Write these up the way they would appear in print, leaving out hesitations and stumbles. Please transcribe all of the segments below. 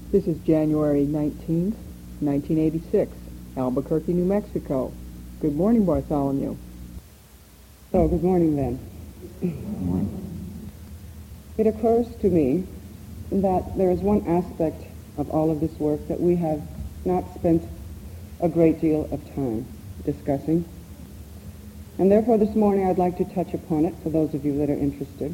This is January 19th, 1986, Albuquerque, New Mexico. Good morning, Bartholomew. So, good morning, then. Good morning. It occurs to me that there is one aspect of all of this work that we have not spent a great deal of time discussing. And therefore, this morning, I'd like to touch upon it for those of you that are interested.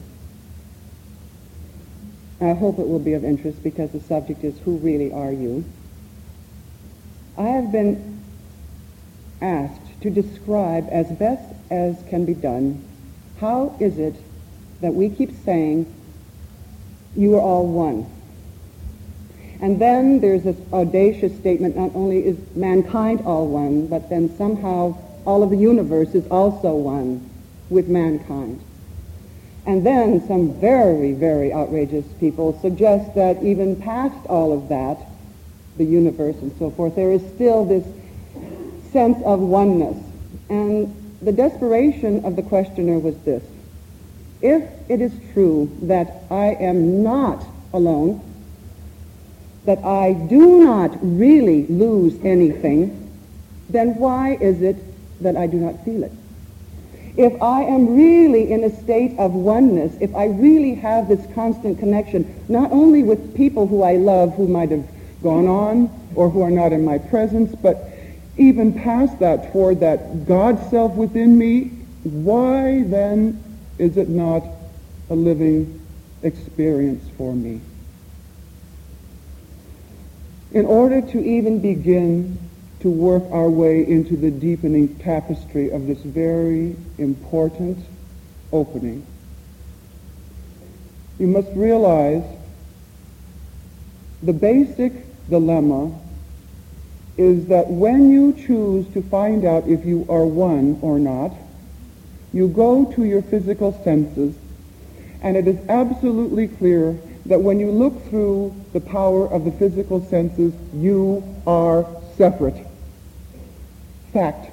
I hope it will be of interest because the subject is, who really are you? I have been asked to describe as best as can be done, how is it that we keep saying, you are all one? And then there's this audacious statement, not only is mankind all one, but then somehow all of the universe is also one with mankind. And then some very, very outrageous people suggest that even past all of that, the universe and so forth, there is still this sense of oneness. And the desperation of the questioner was this: if it is true that I am not alone, that I do not really lose anything, then why is it that I do not feel it? If I am really in a state of oneness, if I really have this constant connection, not only with people who I love who might have gone on or who are not in my presence, but even past that, toward that God self within me, why then is it not a living experience for me? In order to even begin to work our way into the deepening tapestry of this very important opening, you must realize the basic dilemma is that when you choose to find out if you are one or not, you go to your physical senses, and it is absolutely clear that when you look through the power of the physical senses, you are separate. Fact.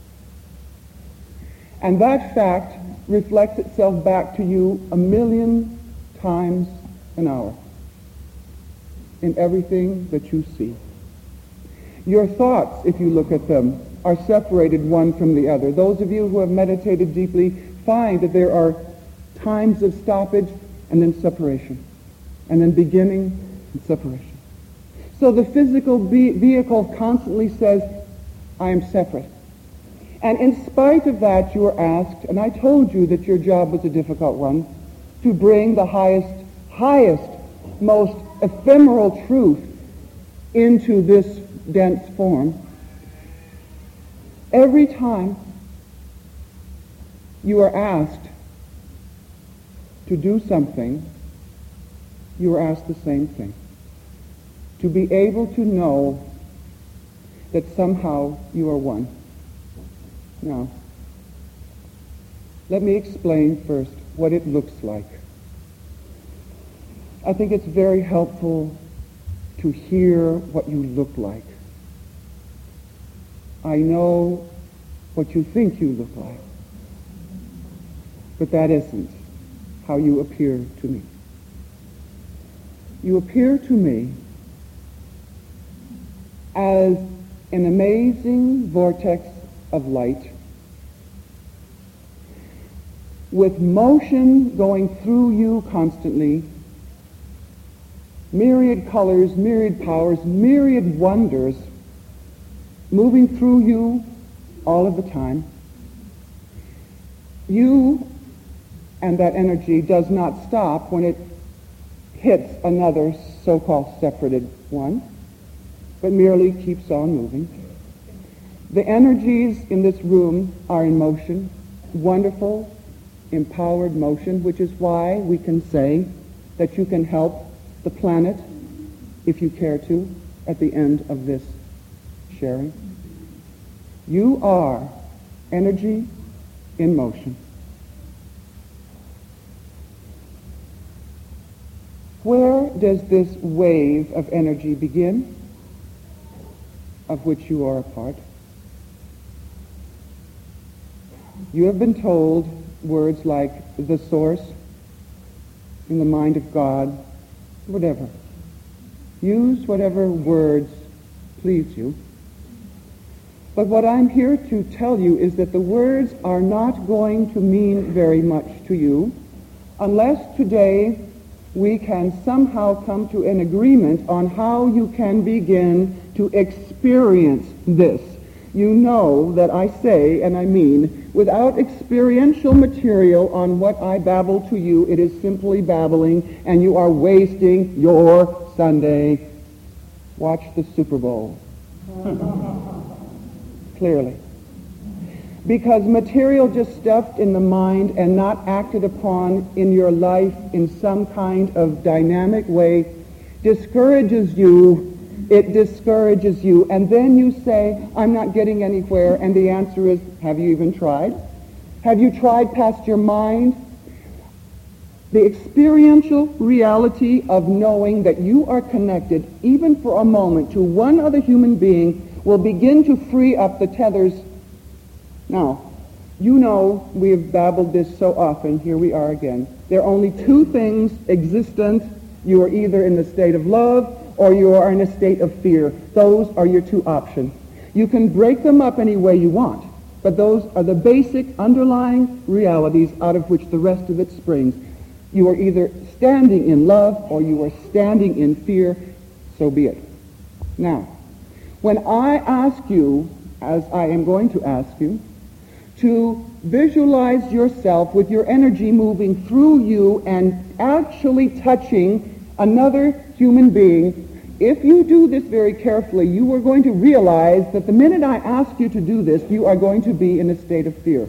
And that fact reflects itself back to you 1,000,000 times an hour in everything that you see. Your thoughts, if you look at them, are separated one from the other. Those of you who have meditated deeply find that there are times of stoppage and then separation, and then beginning and separation. So the physical vehicle constantly says, I am separate. And in spite of that, you are asked, and I told you that your job was a difficult one, to bring the highest, most ephemeral truth into this dense form. Every time you are asked to do something, you are asked the same thing: to be able to know that somehow you are one. Now, let me explain first what it looks like. I think it's very helpful to hear what you look like. I know what you think you look like, but that isn't how you appear to me. You appear to me as an amazing vortex of light with motion going through you constantly, myriad colors, myriad powers, myriad wonders moving through you all of the time. You and that energy does not stop when it hits another so-called separated one, but merely keeps on moving. The energies in this room are in motion, wonderful, empowered motion, which is why we can say that you can help the planet, if you care to, at the end of this sharing. You are energy in motion. Where does this wave of energy begin, of which you are a part? You have been told words like the source, in the mind of God, whatever. Use whatever words please you. But what I'm here to tell you is that the words are not going to mean very much to you unless today we can somehow come to an agreement on how you can begin to experience this. You know that I say, and I mean, without experiential material on what I babble to you, it is simply babbling, and you are wasting your Sunday. Watch the Super Bowl. Clearly. Because material just stuffed in the mind and not acted upon in your life in some kind of dynamic way discourages you. It discourages you. And then you say, I'm not getting anywhere. And the answer is, have you even tried? Have you tried past your mind? The experiential reality of knowing that you are connected, even for a moment, to one other human being will begin to free up the tethers. Now, you know we've babbled this so often. Here we are again. There are only two things existent. You are either in the state of love or you are in a state of fear. Those are your two options. You can break them up any way you want, but those are the basic underlying realities out of which the rest of it springs. You are either standing in love or you are standing in fear. So be it. Now, when I ask you, as I am going to ask you, to visualize yourself with your energy moving through you and actually touching another human being, if you do this very carefully, you are going to realize that the minute I ask you to do this, you are going to be in a state of fear.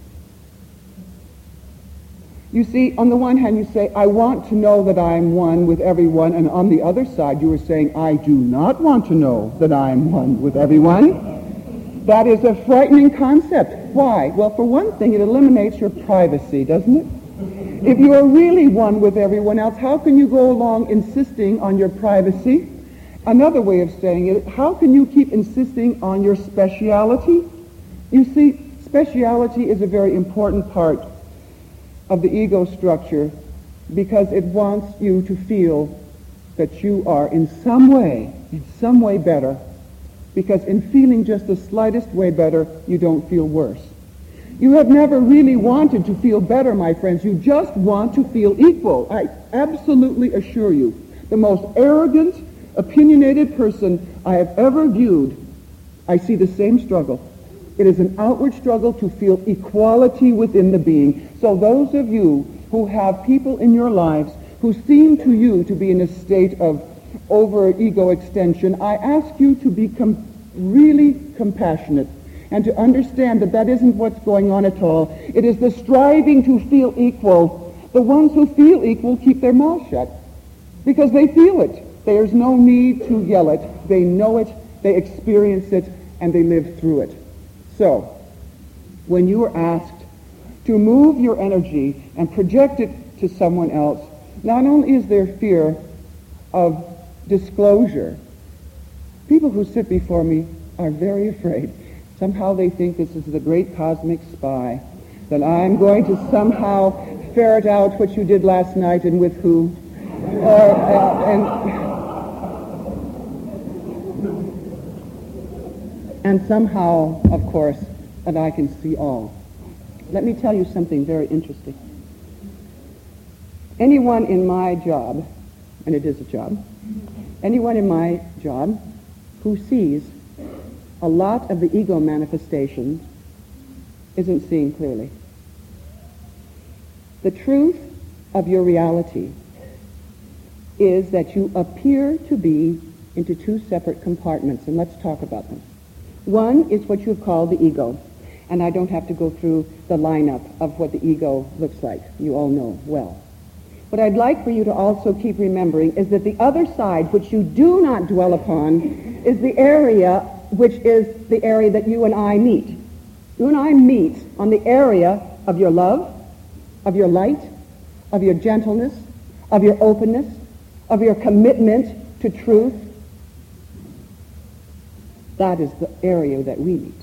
You see, on the one hand, you say, I want to know that I am one with everyone, and on the other side, you are saying, I do not want to know that I am one with everyone. That is a frightening concept. Why? Well, for one thing, it eliminates your privacy, doesn't it? If you are really one with everyone else, how can you go along insisting on your privacy? Another way of saying it, how can you keep insisting on your speciality? You see, speciality is a very important part of the ego structure because it wants you to feel that you are in some way better, because in feeling just the slightest way better, you don't feel worse. You have never really wanted to feel better, my friends. You just want to feel equal. I absolutely assure you, the most arrogant, opinionated person I have ever viewed, I see the same struggle. It is an outward struggle to feel equality within the being. So those of you who have people in your lives who seem to you to be in a state of over-ego extension, I ask you to be really compassionate and to understand that that isn't what's going on at all. It is the striving to feel equal. The ones who feel equal keep their mouths shut because they feel it. There's no need to yell it. They know it, they experience it, and they live through it. So, when you are asked to move your energy and project it to someone else, not only is there fear of disclosure, people who sit before me are very afraid. Somehow they think this is the great cosmic spy, that I'm going to somehow ferret out what you did last night and with who. And somehow, of course, that I can see all. Let me tell you something very interesting. Anyone in my job, and it is a job, anyone in my job who sees a lot of the ego manifestations isn't seeing clearly. The truth of your reality is that you appear to be into two separate compartments, and let's talk about them. One is what you've called the ego, and I don't have to go through the lineup of what the ego looks like. You all know well. What I'd like for you to also keep remembering is that the other side, which you do not dwell upon, is the area which is the area that you and I meet. You and I meet on the area of your love, of your light, of your gentleness, of your openness, of your commitment to truth. That is the area that we meet.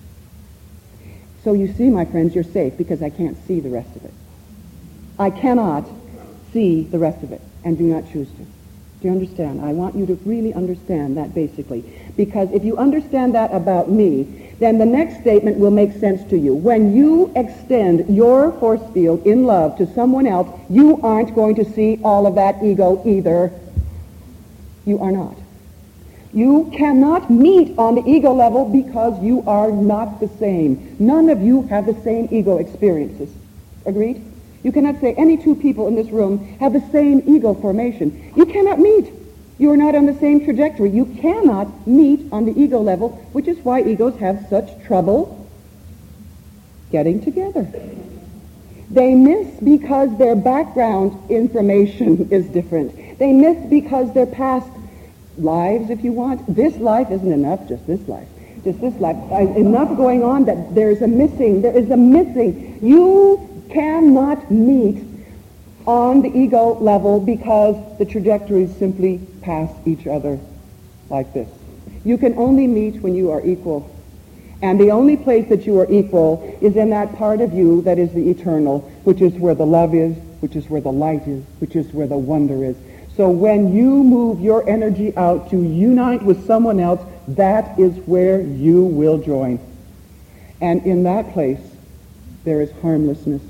So you see, my friends, you're safe because I can't see the rest of it. I cannot see the rest of it and do not choose to. Do you understand? I want you to really understand that basically. Because if you understand that about me, then the next statement will make sense to you. When you extend your force field in love to someone else, you aren't going to see all of that ego either. You are not. You cannot meet on the ego level because you are not the same. None of you have the same ego experiences. Agreed? You cannot say any two people in this room have the same ego formation. You cannot meet. You are not on the same trajectory. You cannot meet on the ego level, which is why egos have such trouble getting together. They miss because their background information is different. They miss because their past lives, if you want. This life isn't enough, just this life. Just this life. Enough going on that there is a missing. There is a missing. You cannot meet on the ego level because the trajectories simply pass each other like this. You can only meet when you are equal. And the only place that you are equal is in that part of you that is the eternal, which is where the love is, which is where the light is, which is where the wonder is. So when you move your energy out to unite with someone else, that is where you will join. And in that place, there is harmlessness.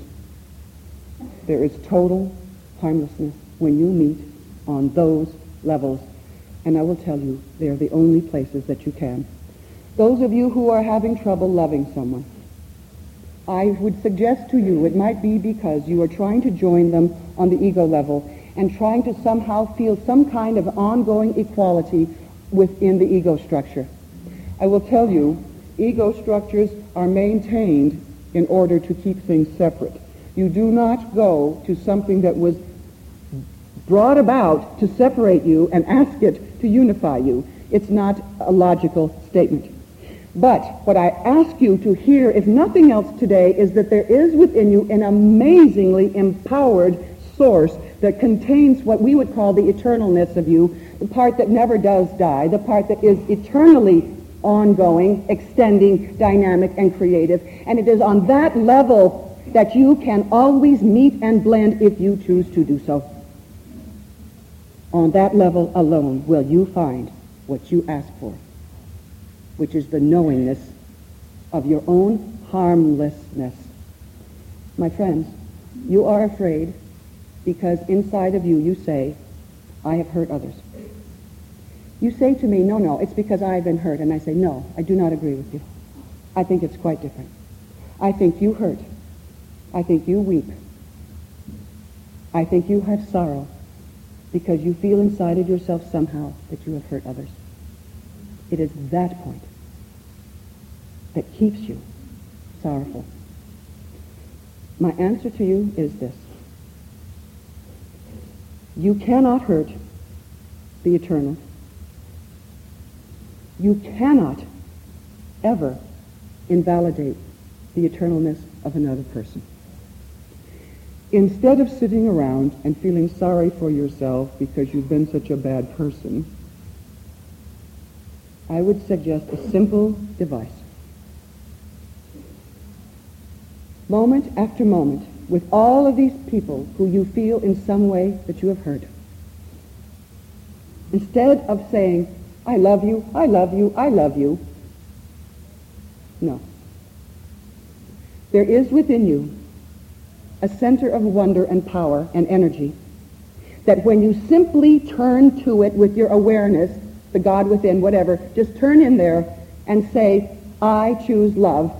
There is total harmlessness when you meet on those levels. And I will tell you, they are the only places that you can. Those of you who are having trouble loving someone, I would suggest to you it might be because you are trying to join them on the ego level and trying to somehow feel some kind of ongoing equality within the ego structure. I will tell you, ego structures are maintained in order to keep things separate. You do not go to something that was brought about to separate you and ask it to unify you. It's not a logical statement. But what I ask you to hear, if nothing else today, is that there is within you an amazingly empowered source that contains what we would call the eternalness of you, the part that never does die, the part that is eternally ongoing, extending, dynamic, and creative. And it is on that level that you can always meet and blend if you choose to do so. On that level alone will you find what you ask for, which is the knowingness of your own harmlessness. My friends, you are afraid because inside of you, you say, I have hurt others. You say to me, no, it's because I've been hurt. And I say, no, I do not agree with you. I think it's quite different. I think you hurt. I think you weep. I think you have sorrow because you feel inside of yourself somehow that you have hurt others. It is that point that keeps you sorrowful. My answer to you is this. You cannot hurt the eternal. You cannot ever invalidate the eternalness of another person. Instead of sitting around and feeling sorry for yourself because you've been such a bad person, I would suggest a simple device. Moment after moment, with all of these people who you feel in some way that you have hurt, instead of saying, I love you, I love you, I love you, no. There is within you a center of wonder and power and energy that when you simply turn to it with your awareness, the God within, whatever, just turn in there and say, I choose love.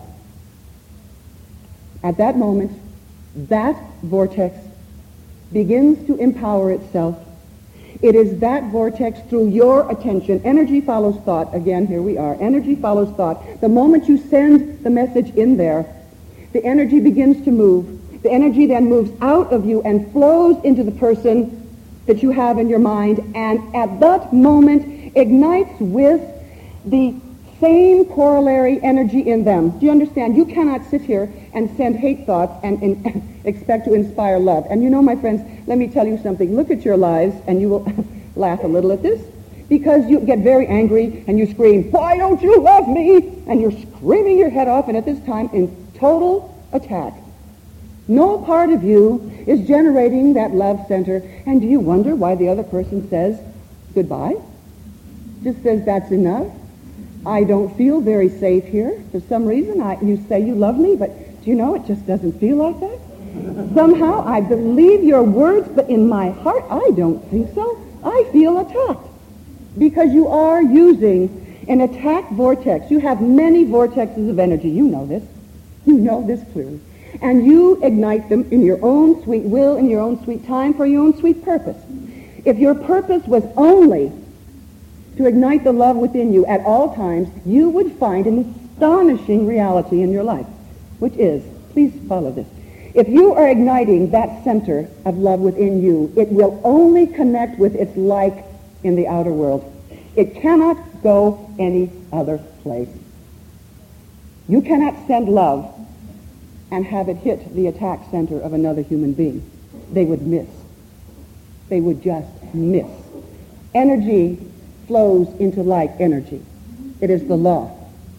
At that moment, that vortex begins to empower itself. It is that vortex through your attention. Energy follows thought. Again, here we are. Energy follows thought. The moment you send the message in there, the energy begins to move. The energy then moves out of you and flows into the person that you have in your mind, and at that moment ignites with the same corollary energy in them. Do you understand? You cannot sit here and send hate thoughts and expect to inspire love. And you know, my friends, let me tell you something. Look at your lives, and you will laugh a little at this, because you get very angry and you scream, why don't you love me? And you're screaming your head off, and at this time in total attack. No part of you is generating that love center. And do you wonder why the other person says, goodbye. Just says that's enough. I don't feel very safe here. For some reason, you say you love me, but do you know, it just doesn't feel like that. Somehow, I believe your words, but in my heart, I don't think so. I feel attacked. Because you are using an attack vortex. You have many vortexes of energy. You know this. You know this clearly. And you ignite them in your own sweet will, in your own sweet time, for your own sweet purpose. If your purpose was only to ignite the love within you at all times, you would find an astonishing reality in your life, which is, please follow this, if you are igniting that center of love within you, it will only connect with its like in the outer world. It cannot go any other place. You cannot send love and have it hit the attack center of another human being. They would miss. They would just miss. Energy flows into like energy. It is the law.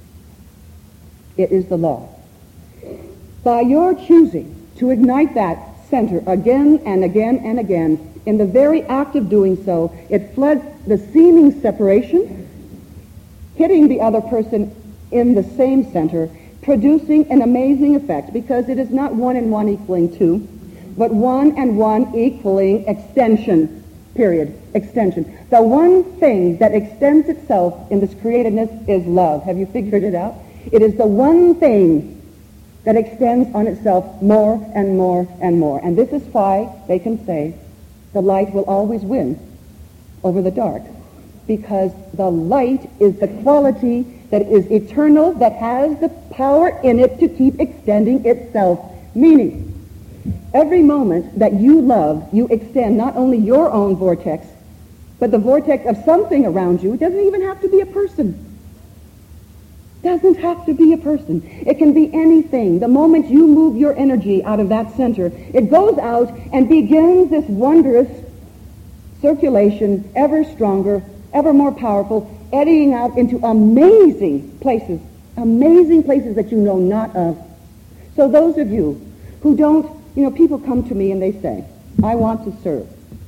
It is the law. By your choosing to ignite that center again and again and again, in the very act of doing so, it floods the seeming separation, hitting the other person in the same center, producing an amazing effect, because it is not 1 and 1 equaling 2, but 1 and 1 equaling extension, period, extension. The one thing that extends itself in this createdness is love. Have you figured it out? It is the one thing that extends on itself more and more and more. And this is why they can say the light will always win over the dark, because the light is the quality that is eternal, that has the power in it to keep extending itself. Meaning, every moment that you love, you extend not only your own vortex, but the vortex of something around you. It doesn't even have to be a person. Doesn't have to be a person. It can be anything. The moment you move your energy out of that center, it goes out and begins this wondrous circulation, ever stronger, ever more powerful, eddying out into amazing places that you know not of. So those of you who don't, people come to me and they say, I want to serve.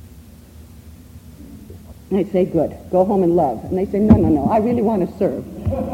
And I say, good, go home and love. And they say, no, I really want to serve.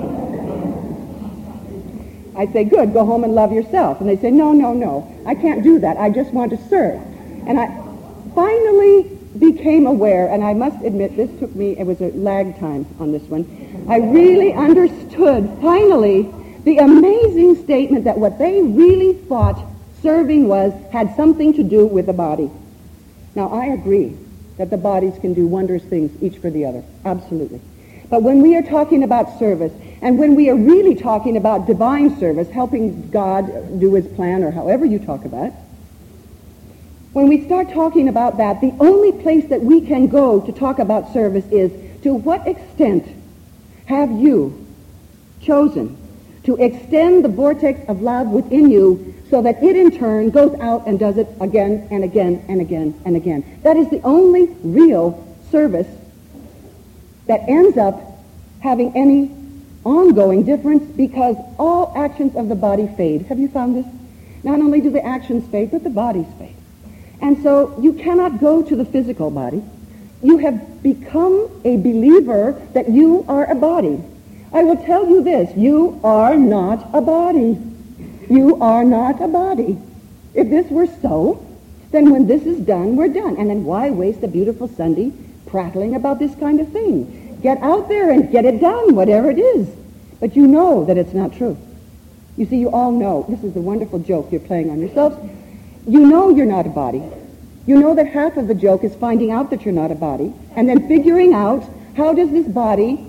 I say, good, go home and love yourself. And they say, no, I can't do that. I just want to serve. And I finally became aware, and I must admit this took me, it was a lag time on this one. I really understood, finally, the amazing statement that what they really thought serving had something to do with the body. Now, I agree that the bodies can do wondrous things, each for the other. Absolutely. But when we are talking about service, and when we are really talking about divine service, helping God do his plan, or however you talk about it, when we start talking about that, the only place that we can go to talk about service is, to what extent have you chosen to extend the vortex of love within you so that it in turn goes out and does it again and again and again and again. That is the only real service that ends up having any ongoing difference, because all actions of the body fade. Have you found this? Not only do the actions fade, but the bodies fade. And so you cannot go to the physical body. You have become a believer that you are a body. I will tell you this, you are not a body. You are not a body. If this were so, then when this is done, we're done. And then why waste a beautiful Sunday prattling about this kind of thing? Get out there and get it done, whatever it is. But you know that it's not true. You see, you all know. This is the wonderful joke you're playing on yourselves. You know you're not a body. You know that half of the joke is finding out that you're not a body, and then figuring out, how does this body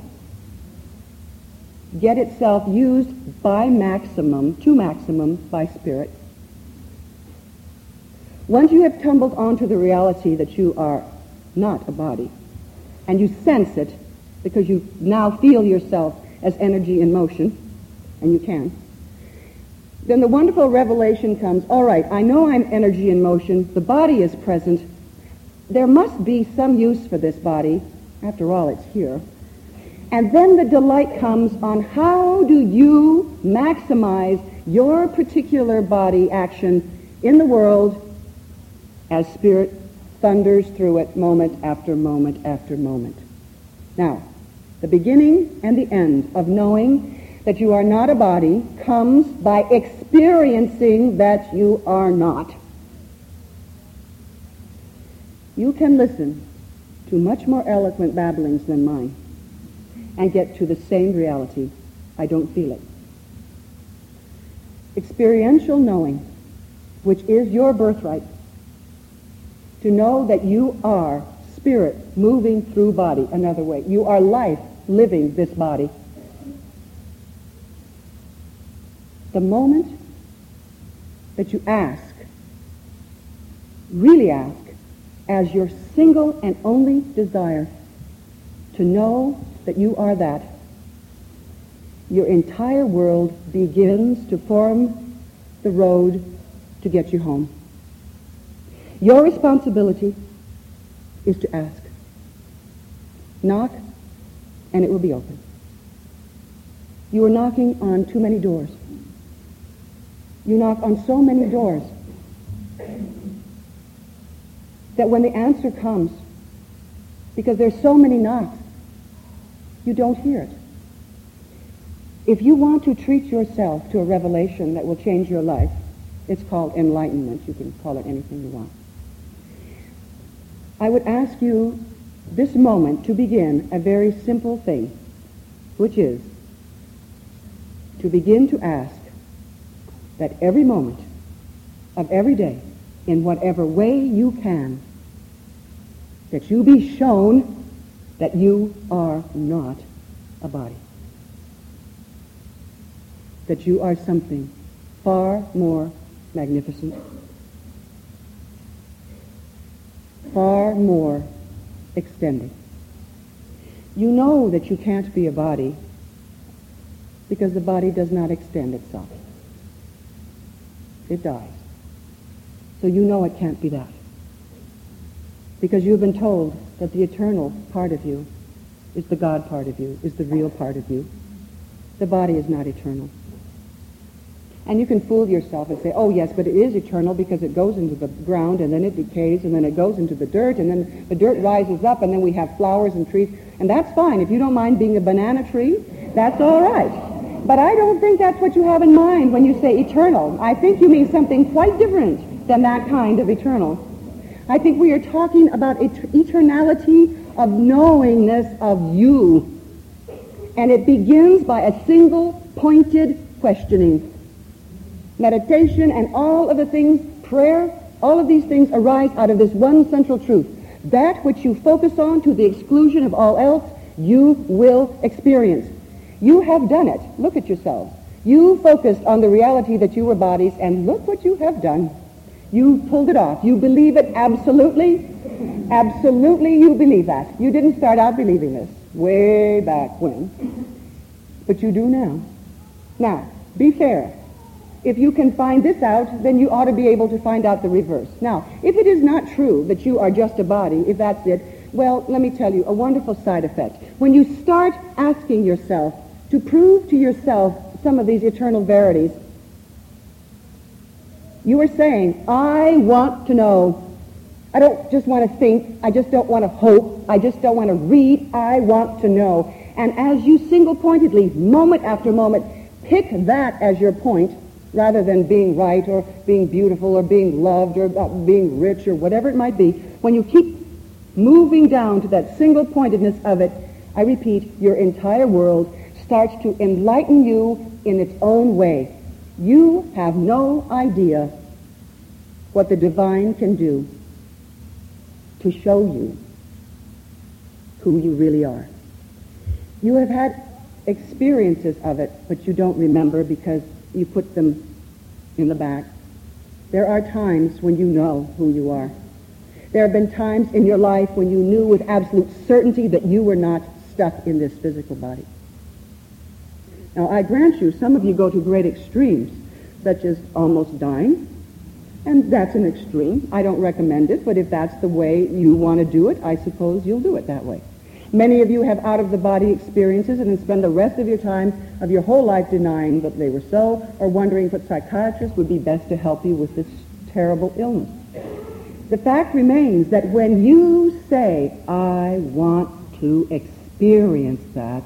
get itself used to maximum by spirit? Once you have tumbled onto the reality that you are not a body, and you sense it because you now feel yourself as energy in motion, and you can, then the wonderful revelation comes, all right, I know I'm energy in motion, the body is present, there must be some use for this body, after all it's here. And then the delight comes on, how do you maximize your particular body action in the world as spirit thunders through it moment after moment after moment. Now, the beginning and the end of knowing that you are not a body comes by experiencing that you are not. You can listen to much more eloquent babblings than mine and get to the same reality. I don't feel it. Experiential knowing, which is your birthright, to know that you are spirit moving through body another way. You are life living this body. The moment that you ask, really ask, as your single and only desire to know that you are that, your entire world begins to form the road to get you home. Your responsibility is to ask. Knock, and it will be open. You are knocking on too many doors. You knock on so many doors that when the answer comes, because there's so many knocks, you don't hear it. If you want to treat yourself to a revelation that will change your life, it's called enlightenment. You can call it anything you want. I would ask you this moment to begin a very simple thing, which is to begin to ask that every moment of every day, in whatever way you can, that you be shown that you are not a body. That you are something far more magnificent, far more extended. You know that you can't be a body because the body does not extend itself. It dies. So you know it can't be that. Because you've been told that the eternal part of you is the God part of you, is the real part of you. The body is not eternal. And you can fool yourself and say, oh yes, but it is eternal because it goes into the ground and then it decays and then it goes into the dirt and then the dirt rises up and then we have flowers and trees. And that's fine. If you don't mind being a banana tree, that's all right. But I don't think that's what you have in mind when you say eternal. I think you mean something quite different than that kind of eternal. I think we are talking about eternality of knowingness of you. And it begins by a single pointed questioning. Meditation and all of the things, prayer, all of these things arise out of this one central truth. That which you focus on to the exclusion of all else, you will experience. You have done it. Look at yourselves. You focused on the reality that you were bodies, and look what you have done. You pulled it off. You believe it absolutely. Absolutely you believe that. You didn't start out believing this way back when. But you do now. Now, be fair. If you can find this out, then you ought to be able to find out the reverse. Now, if it is not true that you are just a body, if that's it, well, let me tell you, a wonderful side effect. When you start asking yourself to prove to yourself some of these eternal verities, you are saying, I want to know. I don't just want to think. I just don't want to hope. I just don't want to read. I want to know. And as you single-pointedly, moment after moment, pick that as your point, rather than being right or being beautiful or being loved or being rich or whatever it might be, when you keep moving down to that single-pointedness of it, I repeat, your entire world starts to enlighten you in its own way. You have no idea what the divine can do to show you who you really are. You have had experiences of it, but you don't remember because you put them in the back. There are times when you know who you are. There have been times in your life when you knew with absolute certainty that you were not stuck in this physical body. Now, I grant you, some of you go to great extremes, such as almost dying, and that's an extreme. I don't recommend it, but if that's the way you want to do it, I suppose you'll do it that way. Many of you have out-of-the-body experiences and then spend the rest of your time, of your whole life, denying that they were so, or wondering what psychiatrist would be best to help you with this terrible illness. The fact remains that when you say, I want to experience experience that,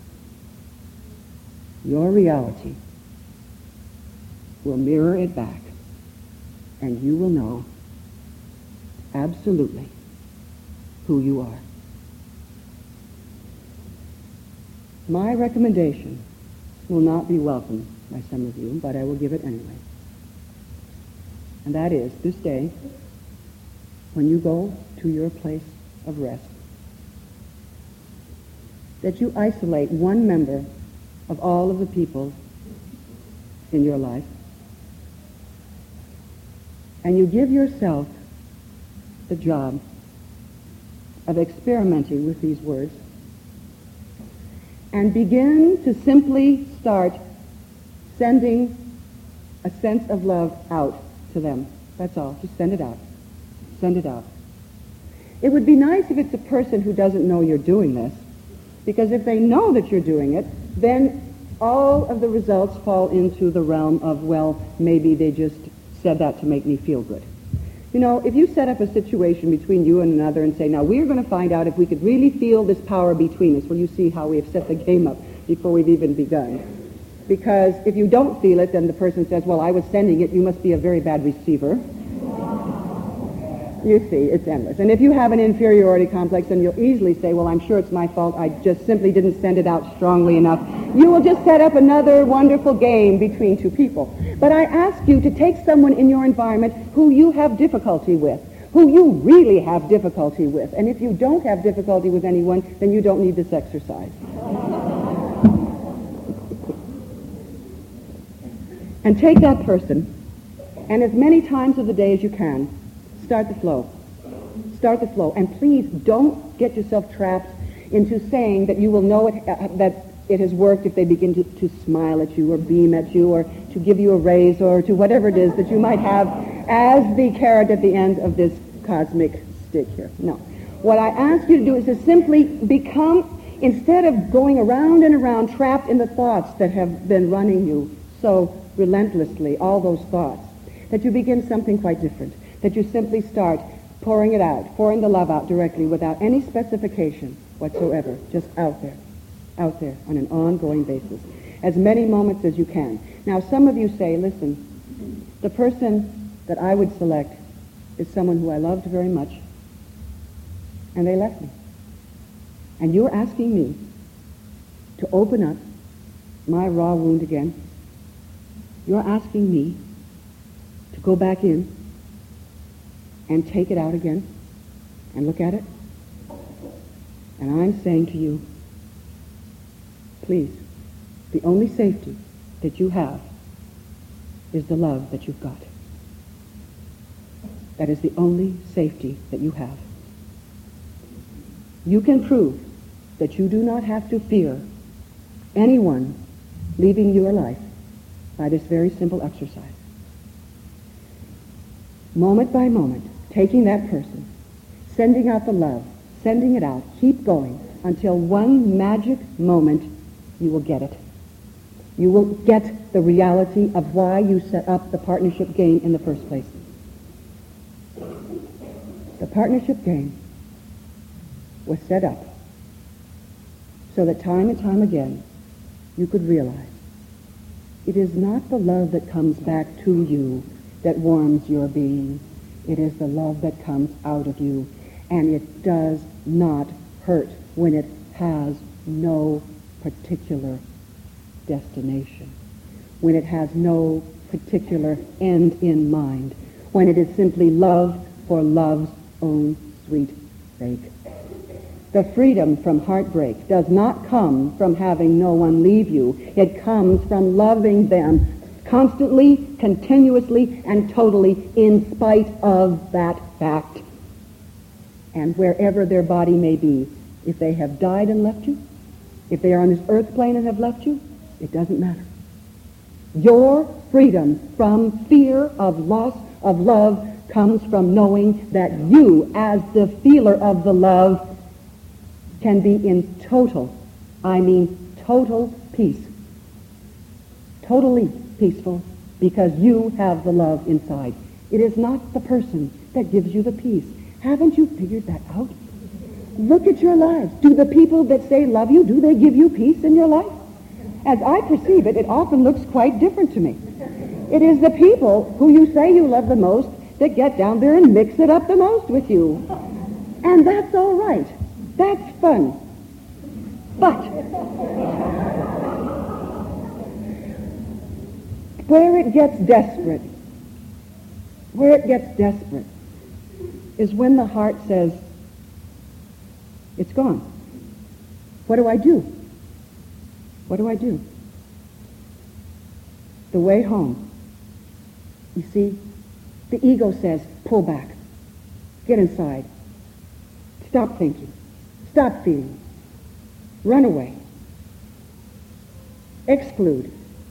your reality will mirror it back, and you will know absolutely who you are. My recommendation will not be welcomed by some of you, but I will give it anyway. And that is, this day, when you go to your place of rest, that you isolate one member of all of the people in your life, and you give yourself the job of experimenting with these words and begin to simply start sending a sense of love out to them. That's all. Just send it out. Send it out. It would be nice if it's a person who doesn't know you're doing this, because if they know that you're doing it, then all of the results fall into the realm of, well, maybe they just said that to make me feel good. You know, if you set up a situation between you and another and say, now we're going to find out if we could really feel this power between us, well, you see how we have set the game up before we've even begun. Because if you don't feel it, then the person says, well, I was sending it, you must be a very bad receiver. You see, it's endless. And if you have an inferiority complex, then you'll easily say, well, I'm sure it's my fault. I just simply didn't send it out strongly enough. You will just set up another wonderful game between two people. But I ask you to take someone in your environment who you have difficulty with, who you really have difficulty with. And if you don't have difficulty with anyone, then you don't need this exercise. And take that person, and as many times of the day as you can, start the flow. Start the flow. And please don't get yourself trapped into saying that you will know it, that it has worked if they begin to smile at you or beam at you or to give you a raise or to whatever it is that you might have as the carrot at the end of this cosmic stick here. No. What I ask you to do is to simply become, instead of going around and around trapped in the thoughts that have been running you so relentlessly, all those thoughts, that you begin something quite different. That you simply start pouring it out, pouring the love out directly without any specification whatsoever, just out there on an ongoing basis, as many moments as you can. Now, some of you say, listen, the person that I would select is someone who I loved very much, and they left me. And you're asking me to open up my raw wound again. You're asking me to go back in and take it out again and look at it. And I'm saying to you, please, the only safety that you have is the love that you've got. That is the only safety that you have. You can prove that you do not have to fear anyone leaving your life by this very simple exercise. Moment by moment, taking that person, sending out the love, sending it out, keep going until one magic moment you will get it. You will get the reality of why you set up the partnership game in the first place. The partnership game was set up so that time and time again you could realize it is not the love that comes back to you that warms your being. It is the love that comes out of you, and it does not hurt when it has no particular destination, when it has no particular end in mind, when it is simply love for love's own sweet sake. The freedom from heartbreak does not come from having no one leave you. It comes from loving them constantly, continuously, and totally in spite of that fact. And wherever their body may be, if they have died and left you, if they are on this earth plane and have left you, it doesn't matter. Your freedom from fear of loss of love comes from knowing that you, as the feeler of the love, can be in total, I mean total peace. Totally peaceful, because you have the love inside. It is not the person that gives you the peace. Haven't you figured that out? Look at your lives. Do the people that say love you, do they give you peace in your life? As I perceive it, it often looks quite different to me. It is the people who you say you love the most that get down there and mix it up the most with you. And that's all right. That's fun. But where it gets desperate is when the heart says, it's gone. What do I do? What do I do? The way home. You see, the ego says, pull back. Get inside. Stop thinking. Stop feeling. Run away. Exclude.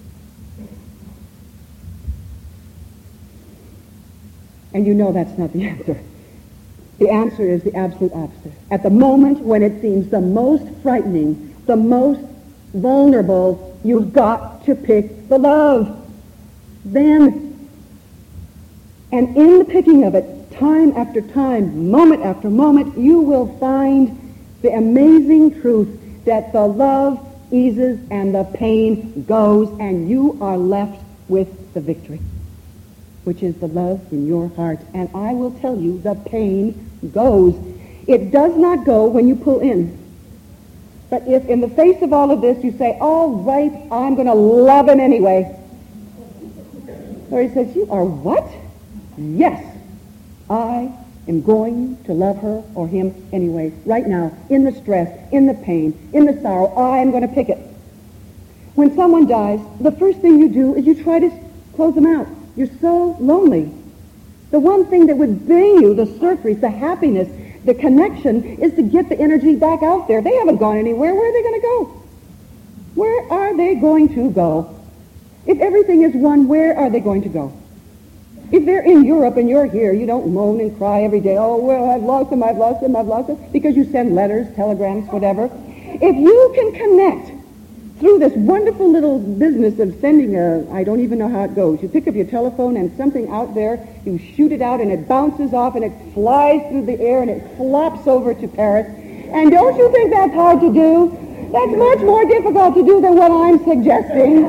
And you know that's not the answer. The answer is the absolute opposite. At the moment when it seems the most frightening, the most vulnerable, you've got to pick the love. Then, and in the picking of it, time after time, moment after moment, you will find the amazing truth that the love eases and the pain goes, and you are left with the victory, which is the love in your heart. And I will tell you, the pain goes. It does not go when you pull in. But if in the face of all of this you say, all right, I'm going to love him anyway. Or he says, you are what? Yes, I am going to love her or him anyway. Right now, in the stress, in the pain, in the sorrow, I am going to pick it. When someone dies, the first thing you do is you try to close them out. You're so lonely. The one thing that would bring you the surcease, the happiness, the connection, is to get the energy back out there. They haven't gone anywhere. Where are they going to go? Where are they going to go? If everything is one, where are they going to go? If they're in Europe and you're here, you don't moan and cry every day, oh, well, I've lost them, I've lost them, I've lost them, because you send letters, telegrams, whatever. If you can connect through this wonderful little business of sending I don't even know how it goes. You pick up your telephone and something out there, you shoot it out and it bounces off and it flies through the air and it flops over to Paris. And don't you think that's hard to do? That's much more difficult to do than what I'm suggesting.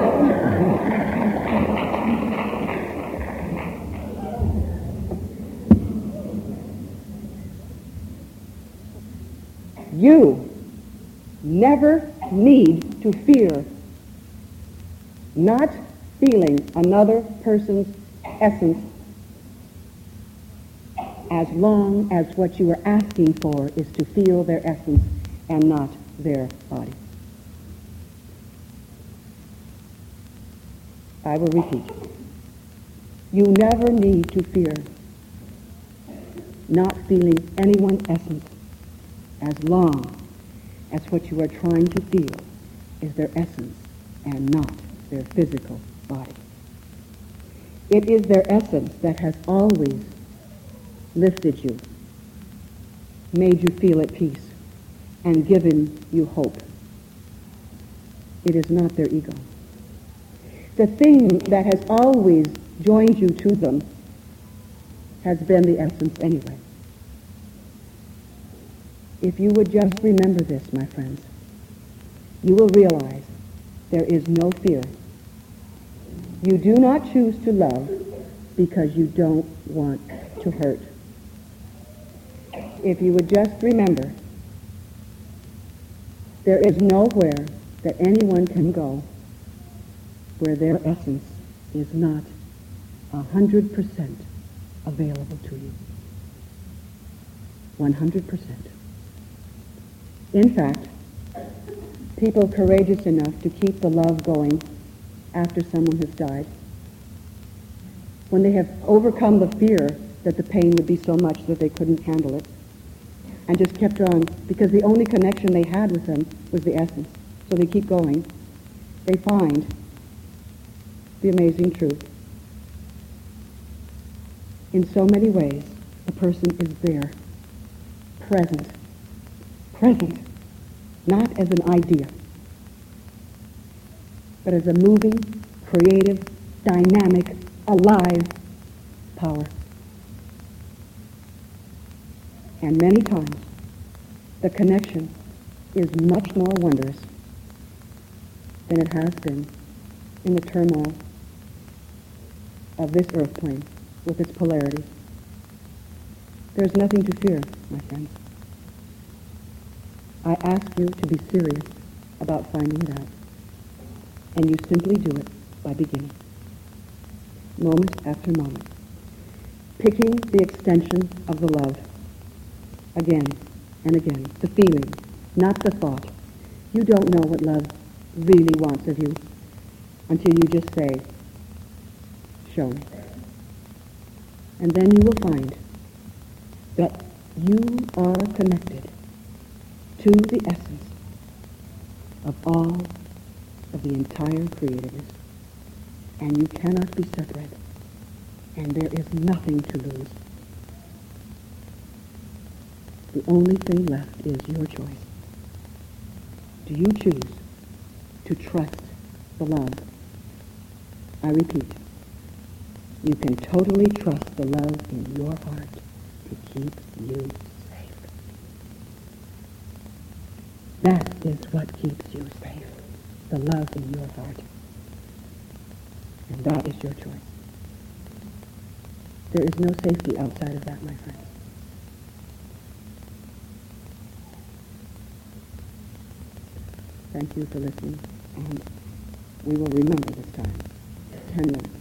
You never need to fear not feeling another person's essence as long as what you are asking for is to feel their essence and not their body. I will repeat. You never need to fear not feeling anyone's essence as long as what you are trying to feel is their essence and not their physical body. It is their essence that has always lifted you, made you feel at peace, and given you hope. It is not their ego. The thing that has always joined you to them has been the essence anyway. If you would just remember this, my friends, you will realize there is no fear. You do not choose to love because you don't want to hurt. If you would just remember, there is nowhere that anyone can go where their essence is not 100% available to you. 100%. In fact, people courageous enough to keep the love going after someone has died, when they have overcome the fear that the pain would be so much that they couldn't handle it, and just kept on, because the only connection they had with them was the essence. So they keep going. They find the amazing truth. In so many ways, the person is there, present, not as an idea, but as a moving, creative, dynamic, alive power. And many times, the connection is much more wondrous than it has been in the turmoil of this earth plane with its polarities. There's nothing to fear, my friends. I ask you to be serious about finding it out, and you simply do it by beginning, moment after moment, picking the extension of the love again and again, the feeling, not the thought. You don't know what love really wants of you until you just say, show me. And then you will find that you are connected to the essence of all of the entire createdness, and you cannot be separate, and there is nothing to lose. The only thing left is your choice. Do you choose to trust the love? I repeat, you can totally trust the love in your heart to keep you safe. That is what keeps you safe, the love in your heart. And that is your choice. There is no safety outside of that, my friend. Thank you for listening, and we will remember this time. 10 minutes.